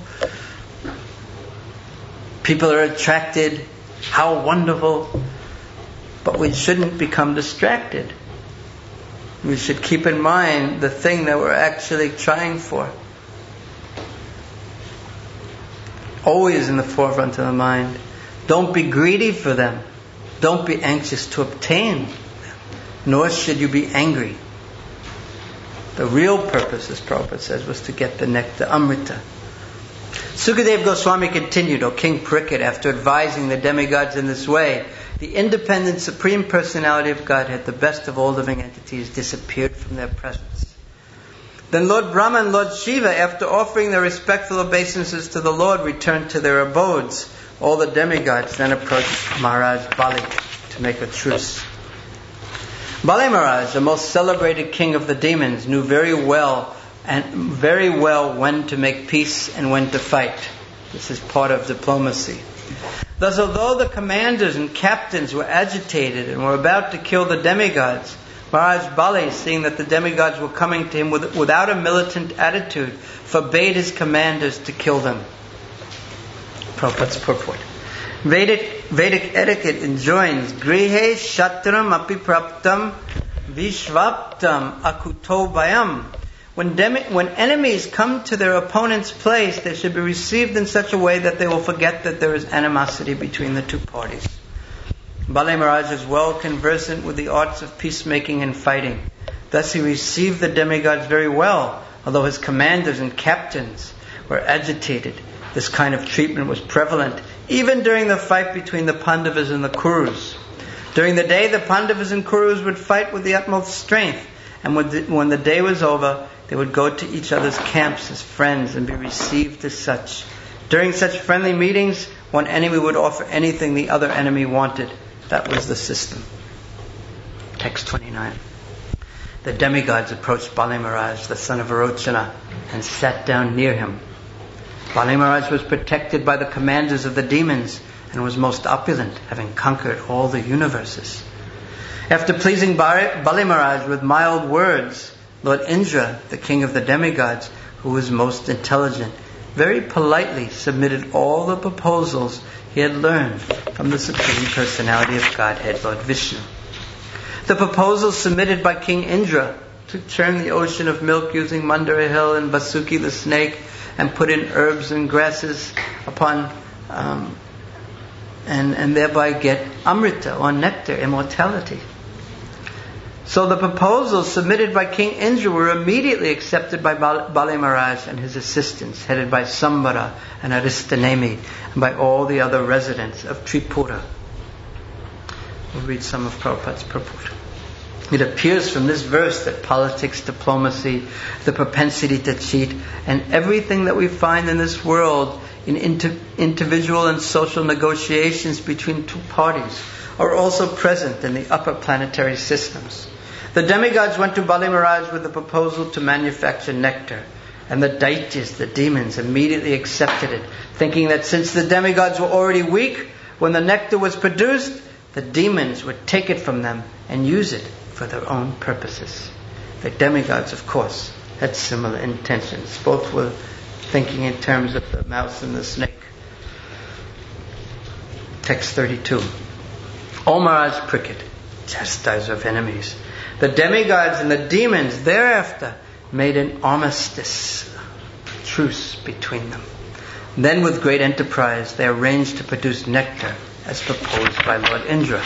People are attracted. How wonderful. But we shouldn't become distracted. We should keep in mind the thing that we're actually trying for. Always in the forefront of the mind. Don't be greedy for them. Don't be anxious to obtain them. Nor should you be angry. The real purpose, as Prabhupada says, was to get the nectar, Amrita. Sukadeva Goswami continued, O King Parikshit, after advising the demigods in this way, the independent Supreme Personality of Godhead, the best of all living entities, disappeared from their presence. Then Lord Brahma and Lord Shiva, after offering their respectful obeisances to the Lord, returned to their abodes. All the demigods then approached Maharaj Bali to make a truce. Bali Maharaj, the most celebrated king of the demons, knew very well when to make peace and when to fight. This is part of diplomacy. Thus, although the commanders and captains were agitated and were about to kill the demigods, Maharaj Bali, seeing that the demigods were coming to him without a militant attitude, forbade his commanders to kill them. Prabhupada's purport. Vedic etiquette enjoins Grihe Shatram Api Praptam Vishvaptam Akuto Bhayam. When enemies come to their opponent's place, they should be received in such a way that they will forget that there is animosity between the two parties. Bali Maharaj is well conversant with the arts of peacemaking and fighting. Thus he received the demigods very well, although his commanders and captains were agitated. This kind of treatment was prevalent even during the fight between the Pandavas and the Kurus. During the day, the Pandavas and Kurus would fight with the utmost strength, and when the day was over, they would go to each other's camps as friends and be received as such. During such friendly meetings, one enemy would offer anything the other enemy wanted. That was the system. Text 29. The demigods approached Bali Maharaj, the son of Arochana, and sat down near him. Bali Maharaj was protected by the commanders of the demons and was most opulent, having conquered all the universes. After pleasing Bali Maharaj with mild words, Lord Indra, the king of the demigods, who was most intelligent, very politely submitted all the proposals he had learned from the Supreme Personality of Godhead, Lord Vishnu. The proposals submitted by King Indra to churn the ocean of milk using Mandara Hill and Vasuki the snake and put in herbs and grasses upon and thereby get Amrita or nectar, immortality. So the proposals submitted by King Indra were immediately accepted by Bali Maharaj and his assistants, headed by Sambara and Aristanemi, and by all the other residents of Tripura. We'll read some of Prabhupada's purport. It appears from this verse that politics, diplomacy, the propensity to cheat, and everything that we find in this world in individual and social negotiations between two parties are also present in the upper planetary systems. The demigods went to Bali Maharaj with the proposal to manufacture nectar, and the Daityas, the demons, immediately accepted it, thinking that since the demigods were already weak, When the nectar was produced, the demons would take it from them and use it for their own purposes. The demigods, of course, had similar intentions. Both were thinking in terms of the mouse and the snake. Text 32. O Maharaj Parikshit, chastiser of enemies, the demigods and the demons thereafter made an armistice, truce between them. Then with great enterprise they arranged to produce nectar as proposed by Lord Indra.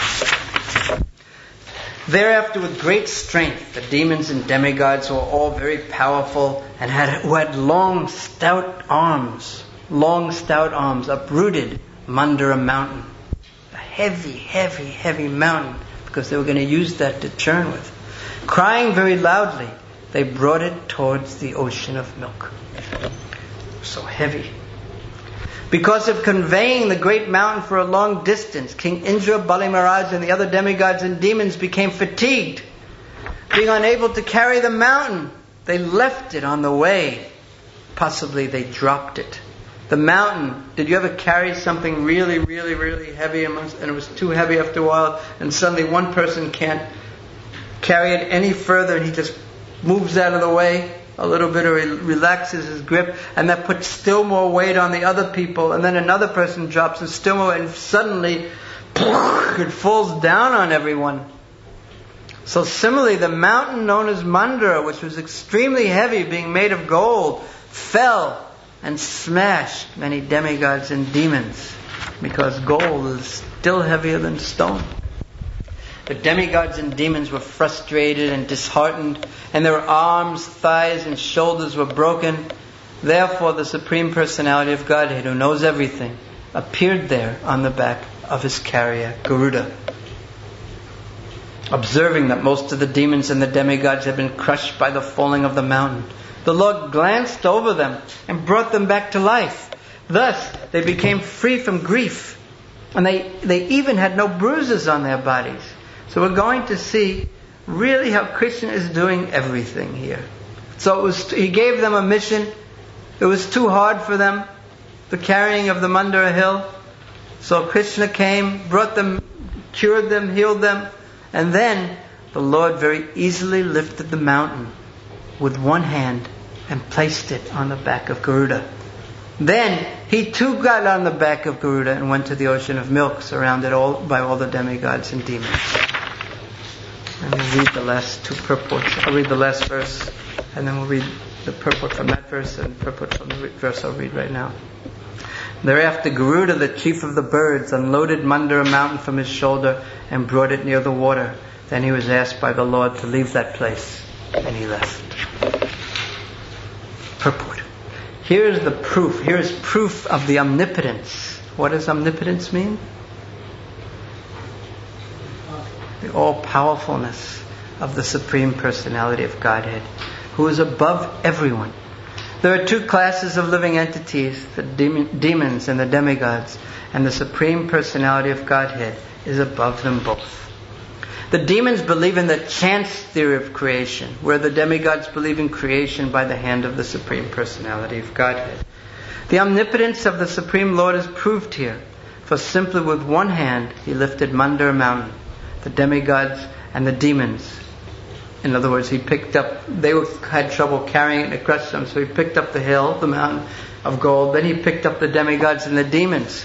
Thereafter with great strength the demons and demigods were all very powerful and who had long stout arms uprooted Mandara mountain. A heavy mountain, because they were going to use that to churn with. Crying very loudly, they brought it towards the ocean of milk. So heavy. Because of conveying the great mountain for a long distance, King Indra, Bali Maharaj, and the other demigods and demons became fatigued. Being unable to carry the mountain, they left it on the way. Possibly they dropped it. The mountain, did you ever carry something really heavy and it was too heavy after a while, and suddenly one person can't carry it any further and he just moves out of the way a little bit, or he relaxes his grip, and that puts still more weight on the other people, and then another person drops and still more, and suddenly it falls down on everyone. So similarly, the mountain known as Mandara, which was extremely heavy, being made of gold, fell and smashed many demigods and demons, because gold is still heavier than stone. The demigods and demons were frustrated and disheartened, and their arms, thighs, and shoulders were broken. Therefore, the Supreme Personality of Godhead, who knows everything, appeared there on the back of his carrier, Garuda. Observing that most of the demons and the demigods had been crushed by the falling of the mountain, the Lord glanced over them and brought them back to life. Thus, they became free from grief, and they even had no bruises on their bodies. So we're going to see really how Krishna is doing everything here. So he gave them a mission. It was too hard for them, the carrying of the Mandara hill. So Krishna came, brought them, cured them, healed them, and then the Lord very easily lifted the mountain with one hand and placed it on the back of Garuda. Then he too got on the back of Garuda and went to the ocean of milk, surrounded by all the demigods and demons. And we'll read the last two purports. I'll read the last verse, and then we'll read the purport from that verse and purport from the verse I'll read right now. Thereafter Garuda, the chief of the birds, unloaded Mandara mountain from his shoulder and brought it near the water. Then he was asked by the Lord to leave that place, and he left. Purport. Here is the proof. Here is proof of the omnipotence. What does omnipotence mean? The all-powerfulness of the Supreme Personality of Godhead, who is above everyone. There are two classes of living entities, the demons and the demigods, and the Supreme Personality of Godhead is above them both. The demons believe in the chance theory of creation, where the demigods believe in creation by the hand of the Supreme Personality of Godhead. The omnipotence of the Supreme Lord is proved here, for simply with one hand he lifted Mandara mountain, the demigods and the demons. In other words, they had trouble carrying it and it crushed them, so he picked up the hill, the mountain of gold, then he picked up the demigods and the demons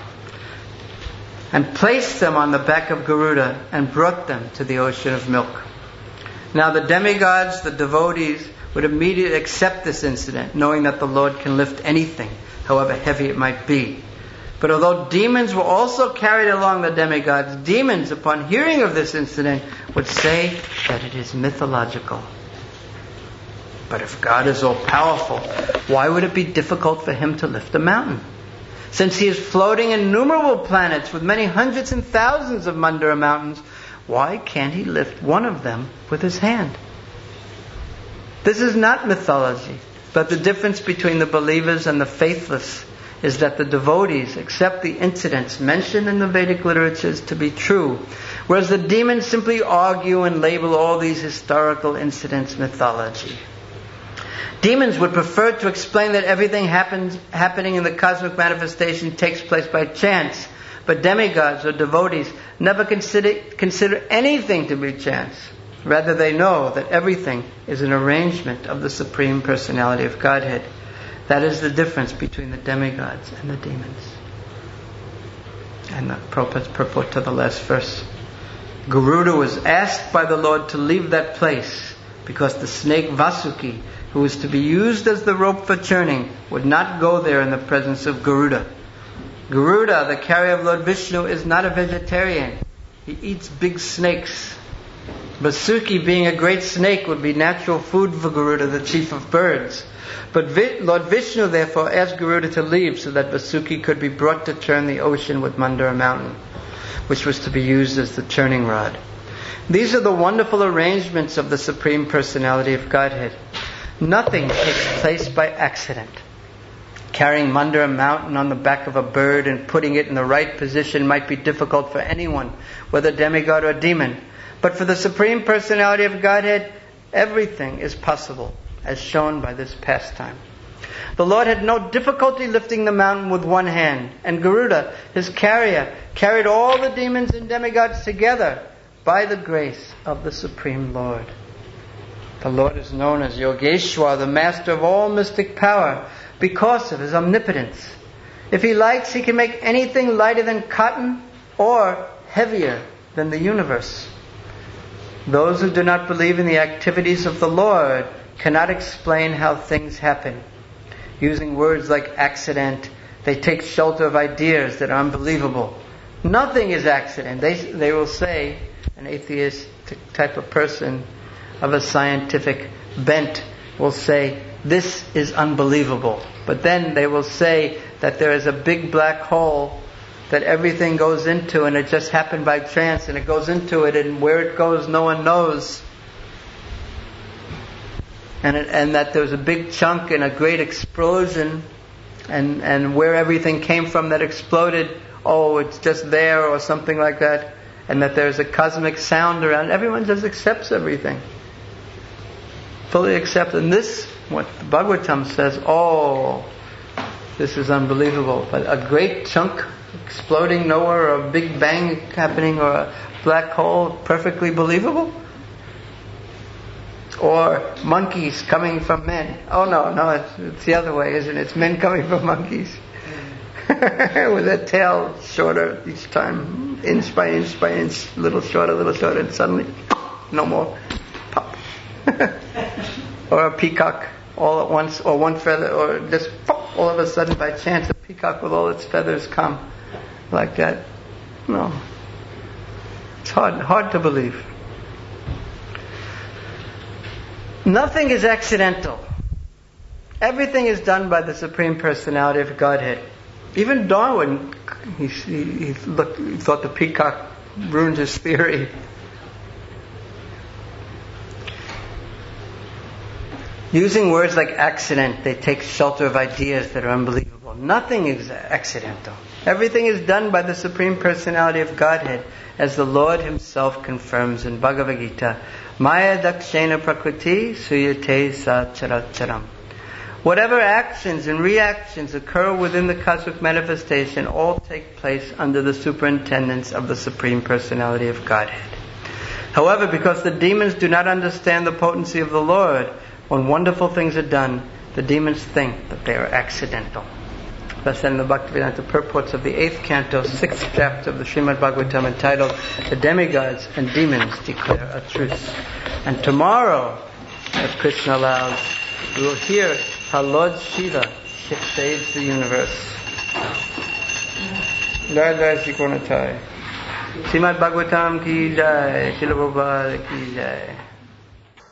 and placed them on the back of Garuda and brought them to the ocean of milk. Now the demigods, the devotees, would immediately accept this incident, knowing that the Lord can lift anything, however heavy it might be. But although demons were also carried along the demigods, demons, upon hearing of this incident, would say that it is mythological. But if God is all-powerful, why would it be difficult for him to lift a mountain? Since he is floating in innumerable planets with many hundreds and thousands of Mandara mountains, why can't he lift one of them with his hand? This is not mythology, but the difference between the believers and the faithless is that the devotees accept the incidents mentioned in the Vedic literatures to be true, whereas the demons simply argue and label all these historical incidents mythology. Demons would prefer to explain that everything happening in the cosmic manifestation takes place by chance, But demigods or devotees never consider anything to be chance. Rather, they know that everything is an arrangement of the Supreme Personality of Godhead. That is the difference between the demigods and the demons. And the Prabhupada's purport to the last verse. Garuda was asked by the Lord to leave that place because the snake Vasuki, who was to be used as the rope for churning, would not go there in the presence of Garuda. Garuda, the carrier of Lord Vishnu, is not a vegetarian. He eats big snakes. Vasuki, being a great snake, would be natural food for Garuda, the chief of birds. But Lord Vishnu therefore asked Garuda to leave so that Vasuki could be brought to churn the ocean with Mandara mountain, which was to be used as the churning rod. These are the wonderful arrangements of the Supreme Personality of Godhead. Nothing takes place by accident. Carrying Mandara mountain on the back of a bird and putting it in the right position might be difficult for anyone, whether demigod or demon. But for the Supreme Personality of Godhead, everything is possible, as shown by this pastime. The Lord had no difficulty lifting the mountain with one hand, and Garuda, his carrier, carried all the demons and demigods together by the grace of the Supreme Lord. The Lord is known as Yogeshwar, the master of all mystic power, because of his omnipotence. If he likes, he can make anything lighter than cotton or heavier than the universe. Those who do not believe in the activities of the Lord cannot explain how things happen. Using words like accident, they take shelter of ideas that are unbelievable. Nothing is accident. They will say, an atheist type of person of a scientific bent will say, this is unbelievable. But then they will say that there is a big black hole that everything goes into, and it just happened by chance, and it goes into it, and where it goes no one knows. And that there's a big chunk and a great explosion, and where everything came from that exploded, it's just there or something like that, and that there's a cosmic sound around. Everyone just accepts everything. Fully accepts. And this, what the Bhagavatam says, this is unbelievable. But a great chunk exploding nowhere, or a big bang happening, or a black hole, perfectly believable? Or monkeys coming from men. No, it's the other way, isn't it? It's men coming from monkeys. With their tail shorter each time, inch by inch by inch, little shorter, and suddenly, no more. Pop. Or a peacock all at once, or one feather, or just pop, all of a sudden by chance a peacock with all its feathers come. Like that. No. It's hard to believe. Nothing is accidental. Everything is done by the Supreme Personality of Godhead. Even Darwin, he thought the peacock ruined his theory. Using words like accident, they take shelter of ideas that are unbelievable. Nothing is accidental. Everything is done by the Supreme Personality of Godhead, as the Lord Himself confirms in Bhagavad Gita, Maya dakshena prakriti suyate sa characharam. Whatever actions and reactions occur within the cosmic manifestation all take place under the superintendence of the Supreme Personality of Godhead. However, because the demons do not understand the potency of the Lord, when wonderful things are done, the demons think that they are accidental. Thus in the Bhaktivedanta purports of the 8th canto, 6th chapter of the Srimad Bhagavatam, entitled, The Demigods and Demons Declare a Truce. And tomorrow, if Krishna allows, we will hear how Lord Shiva saves the universe. Jai Jai Shri Krishna Srimad Bhagavatam ki jai, Srila Prabhupada ki jai.